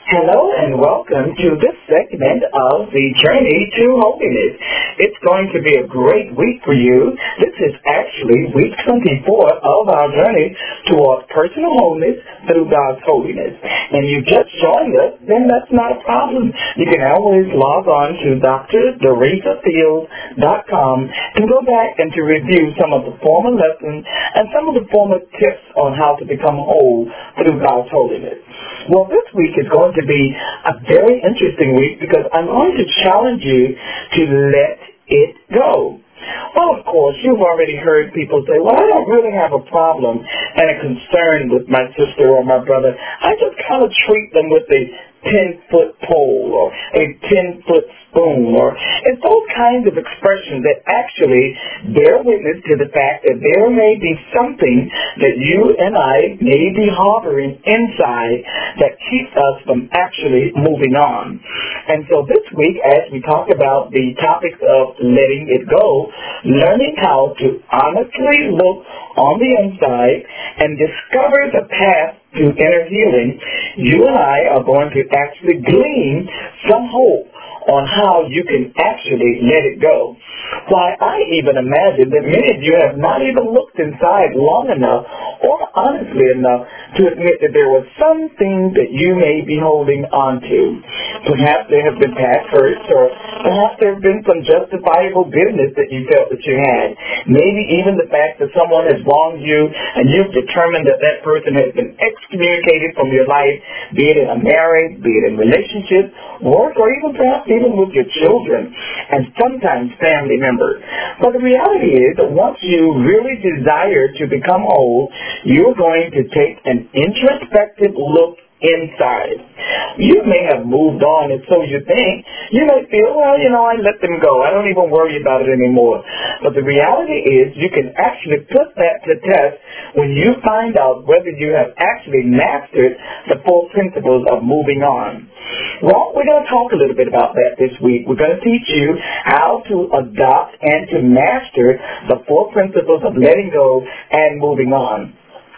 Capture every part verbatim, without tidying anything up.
Hello and welcome to this segment of the Journey to Holiness. It's going to be a great week for you. This is actually week twenty-four of our journey towards personal wholeness through God's holiness. And you just joined us, then that's not a problem. You can always log on to D R Doresa Fields dot com and go back and to review some of the former lessons and some of the former tips on how to become whole through God's holiness. Well, this week is going to be a very interesting week because I'm going to challenge you to let it go. Well, of course, you've already heard people say, well, I don't really have a problem and a concern with my sister or my brother. I just kind of treat them with a ten-foot pole or a ten-foot spoon. Or it's those kinds of expressions that actually bear witness to the fact that there may be something that you and I may be harboring inside that keeps us from actually moving on. And so this week, as we talk about the topic of letting it go, learning how to honestly look on the inside and discover the path to inner healing, you and I are going to actually glean some hope on how you can actually let it go. Why, I even imagine that many of you have not even looked inside long enough or honestly enough to admit that there was something that you may be holding on to. Perhaps there have been past hurts, or perhaps there have been some justifiable bitterness that you felt that you had. Maybe even the fact that someone has wronged you and you've determined that that person has been excommunicated from your life, be it in a marriage, be it in relationships, work, or even perhaps even with your children and sometimes family members. But the reality is that once you really desire to become whole, you're going to take an introspective look inside. You may have moved on, and so you think. You may feel, well, you know, I let them go. I don't even worry about it anymore. But the reality is you can actually put that to test when you find out whether you have actually mastered the four principles of moving on. Well, we're going to talk a little bit about that this week. We're going to teach you how to adopt and to master the four principles of letting go and moving on.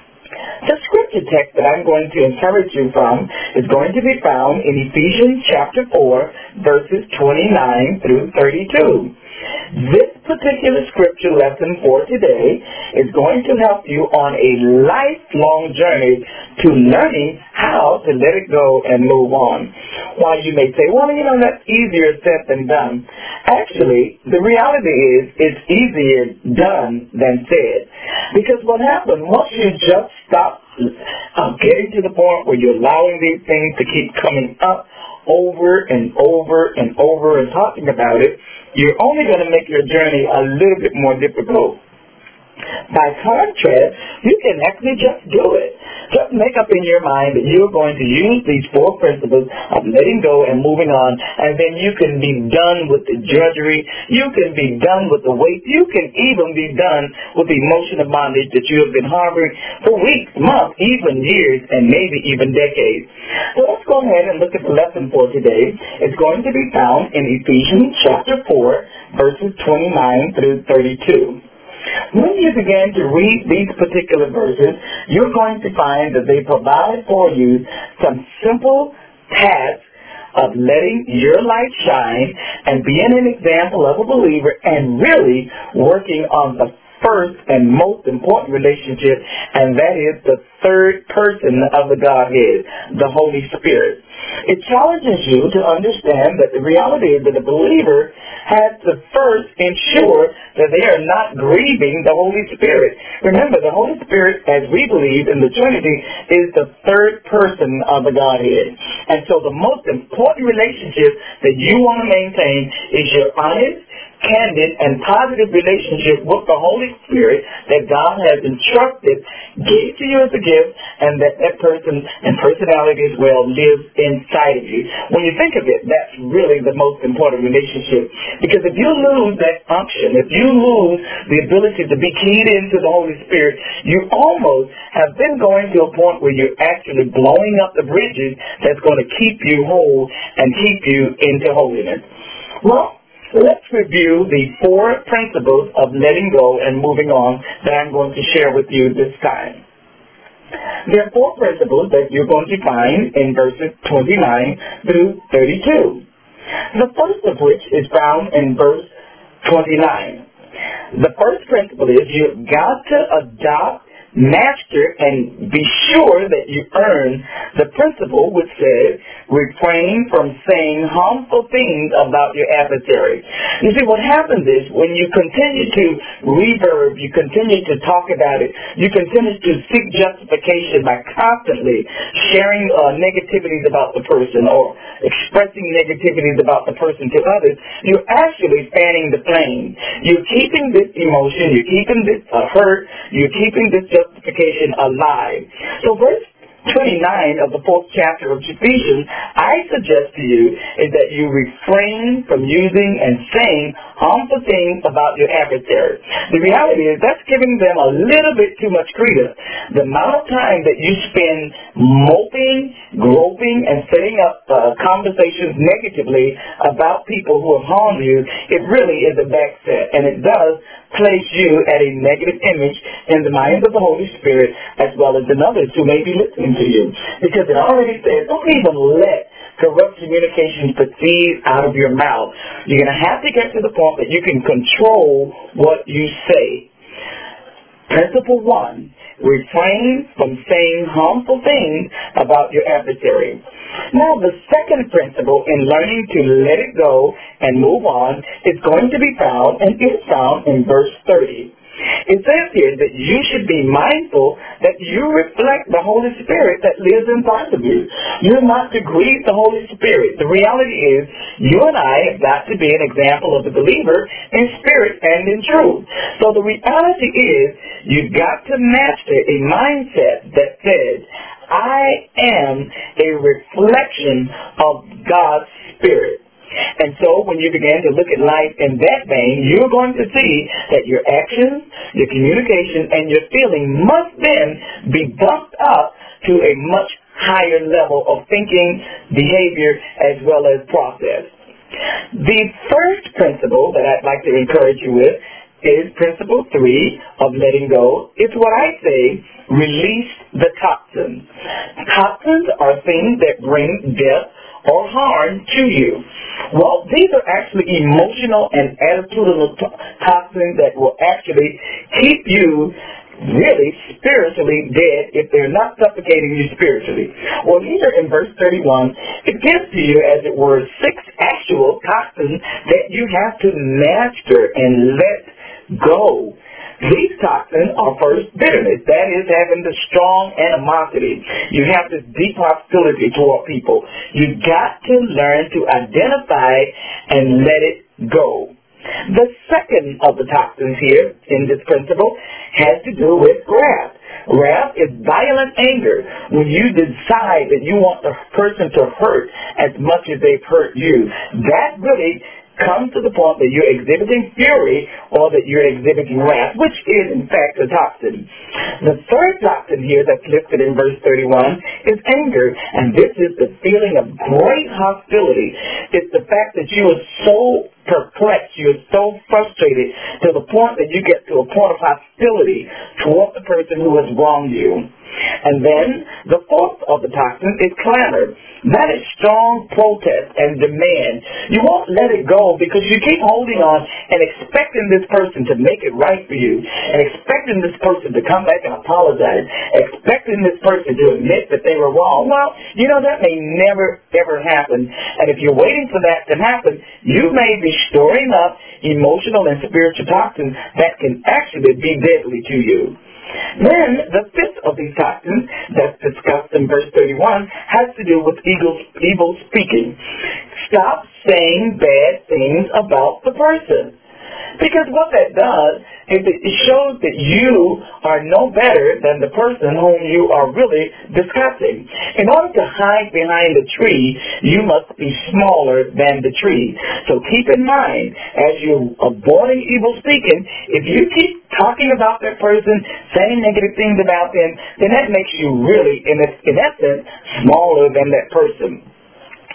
The scripture text that I'm going to encourage you from is going to be found in Ephesians chapter four, verses twenty-nine through thirty-two. This particular scripture lesson for today is going to help you on a lifelong journey to learning how to let it go and move on. While you may say, well, you know, that's easier said than done. Actually, the reality is it's easier done than said. Because what happens, once you just stop uh, getting to the point where you're allowing these things to keep coming up over and over and over and talking about it, you're only going to make your journey a little bit more difficult. By contrast, you can actually just do it. Just make up in your mind that you're going to use these four principles of letting go and moving on, and then you can be done with the drudgery. You can be done with the weight. You can even be done with the emotional bondage that you have been harboring for weeks, months, even years, and maybe even decades. So let's go ahead and look at the lesson for today. It's going to be found in Ephesians chapter four, verses twenty-nine through thirty-two. When you begin to read these particular verses, you're going to find that they provide for you some simple tasks of letting your light shine and being an example of a believer and really working on the first and most important relationship, and that is the third person of the Godhead, the Holy Spirit. It challenges you to understand that the reality is that a believer has to first ensure that they are not grieving the Holy Spirit. Remember, the Holy Spirit, as we believe in the Trinity, is the third person of the Godhead. And so the most important relationship that you want to maintain is your honest, candid, and positive relationship with the Holy Spirit that God has instructed, gave to you as a gift, and that that person and personality as well lives inside of you. When you think of it, that's really the most important relationship. Because if you lose that function, if you lose the ability to be keyed into the Holy Spirit, you almost have been going to a point where you're actually blowing up the bridges that's going to keep you whole and keep you into holiness. Well, let's review the four principles of letting go and moving on that I'm going to share with you this time. There are four principles that you're going to find in verses twenty-nine through thirty-two. The first of which is found in verse twenty-nine. The first principle is you've got to adopt, master, and be sure that you earn the principle which says refrain from saying harmful things about your adversary. You see, what happens is when you continue to reverb, you continue to talk about it, you continue to seek justification by constantly sharing uh, negativities about the person or expressing negativities about the person to others, you're actually fanning the flame. You're keeping this emotion, you're keeping this uh, hurt, you're keeping this justification alive. So verse twenty-nine of the fourth chapter of Ephesians, I suggest to you is that you refrain from using and saying harmful things about your adversary. The reality is that's giving them a little bit too much credence. The amount of time that you spend moping, groping, and setting up uh, conversations negatively about people who have harmed you, it really is a backset, and it does place you at a negative image in the minds of the Holy Spirit as well as in others who may be listening to you. Because it already says, don't even let corrupt communication proceed out of your mouth. You're going to have to get to the point that you can control what you say. Principle one, refrain from saying harmful things about your adversary. Now, the second principle in learning to let it go and move on is going to be found and is found in verse thirty. It says here that you should be mindful that you reflect the Holy Spirit that lives inside of you. You're not to grieve the Holy Spirit. The reality is you and I have got to be an example of the believer in spirit and in truth. So the reality is you've got to master a mindset that says, I am a reflection of God's Spirit. And so when you begin to look at life in that vein, you're going to see that your actions, your communication, and your feeling must then be bumped up to a much higher level of thinking, behavior, as well as process. The first principle that I'd like to encourage you with is principle three of letting go. It's what I say, release the toxins. Toxins are things that bring death or harm to you. Well, these are actually emotional and attitudinal to- toxins that will actually keep you really spiritually dead if they're not suffocating you spiritually. Well, here in verse thirty-one, it gives to you, as it were, six actual toxins that you have to master and let go. These toxins are first bitterness. That is having the strong animosity. You have this deep hostility toward people. You've got to learn to identify and let it go. The second of the toxins here in this principle has to do with wrath. Wrath is violent anger when you decide that you want the person to hurt as much as they've hurt you. That really comes to the point that you're exhibiting fury or that you're exhibiting wrath, which is in fact a toxin. The third toxin here that's listed in verse thirty-one is anger, and this is the feeling of great hostility. It's the fact that you are so perplexed, you're so frustrated to the point that you get to a point of hostility toward the person who has wronged you. And then the fourth of the toxins is clamor. That is strong protest and demand. You won't let it go because you keep holding on and expecting this person to make it right for you, and expecting this person to come back and apologize, expecting this person to admit that they were wrong. Well, you know, that may never, ever happen. And if you're waiting for that to happen, you may be storing up emotional and spiritual toxins that can actually be deadly to you. Then, the fifth of these toxins that's discussed in verse thirty-one has to do with evil, evil speaking. Stop saying bad things about the person. Because what that does is it shows that you are no better than the person whom you are really discussing. In order to hide behind a tree, you must be smaller than the tree. So keep in mind, as you're avoiding evil speaking, if you keep talking about that person, saying negative things about them, then that makes you really, in, in essence, smaller than that person.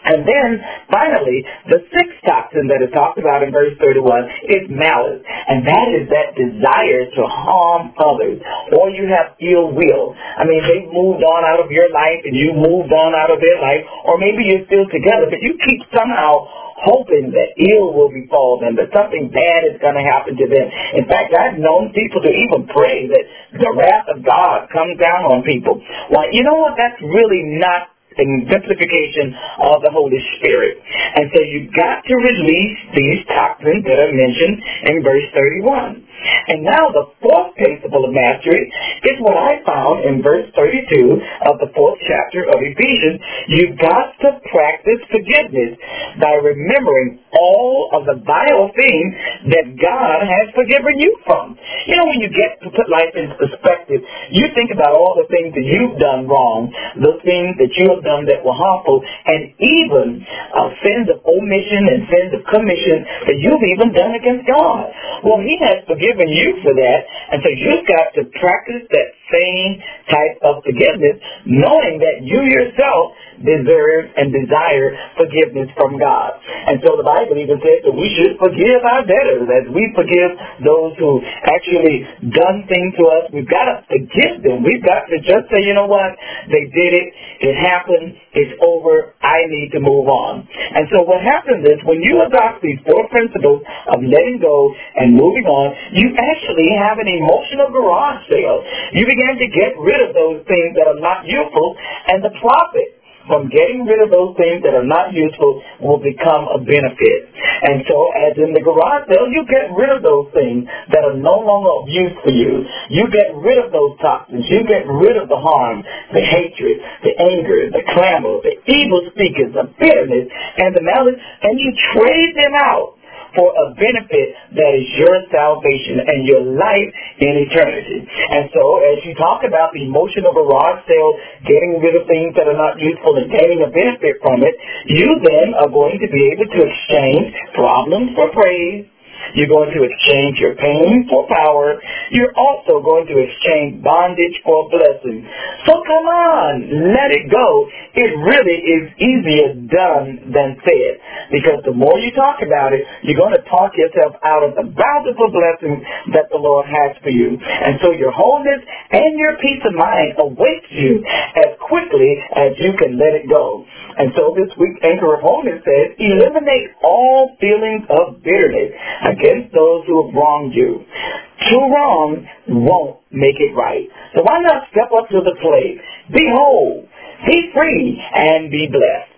And then, finally, the sixth toxin that is talked about in verse thirty-one is malice. And that is that desire to harm others. Or you have ill will. I mean, they moved on out of your life and you moved on out of their life. Or maybe you're still together, but you keep somehow hoping that ill will befall them, that something bad is going to happen to them. In fact, I've known people to even pray that the wrath of God comes down on people. Well, you know what? That's really not exemplification of the Holy Spirit. And so you've got to release these toxins that are mentioned in verse thirty-one. And now the fourth principle of mastery is what I found in verse thirty-two of the fourth chapter of Ephesians. You've got to practice forgiveness by remembering all of the vile things that God has forgiven you from. You know, when you get to put life into perspective, you think about all the things that you've done wrong, the things that you have done that were harmful, and even uh, sins of omission and sins of commission that you've even done against God. Well, He has forgiven you for that, and so you've got to practice that same type of forgiveness, knowing that you yourself deserve and desire forgiveness from God. And so the Bible even says that we should forgive our debtors as we forgive those who actually done things to us. We've got to forgive them. We've got to just say, you know what, they did it, it happened, it's over, I need to move on. And so what happens is when you adopt these four principles of letting go and moving on, you actually have an emotional garage sale. You begin to get rid of those things that are not useful, and the profit from getting rid of those things that are not useful will become a benefit. And so, as in the garage sale, you get rid of those things that are no longer of use for you. You get rid of those toxins. You get rid of the harm, the hatred, the anger, the clamor, the evil speakers, the bitterness, and the malice, and you trade them out for a benefit that is your salvation and your life in eternity. And so, as you talk about the emotional garage sale, getting rid of things that are not useful and gaining a benefit from it, you then are going to be able to exchange problems for praise. You're going to exchange your pain for power. You're also going to exchange bondage for blessing. So come on, let it go. It really is easier done than said. Because the more you talk about it, you're going to talk yourself out of the bountiful blessings that the Lord has for you. And so your wholeness and your peace of mind awaits you as quickly as you can let it go. And so this week's Anchor of Wholeness says, eliminate all feelings of bitterness against those who have wronged you. Two wrongs won't make it right. So why not step up to the plate? Be whole, be free, and be blessed.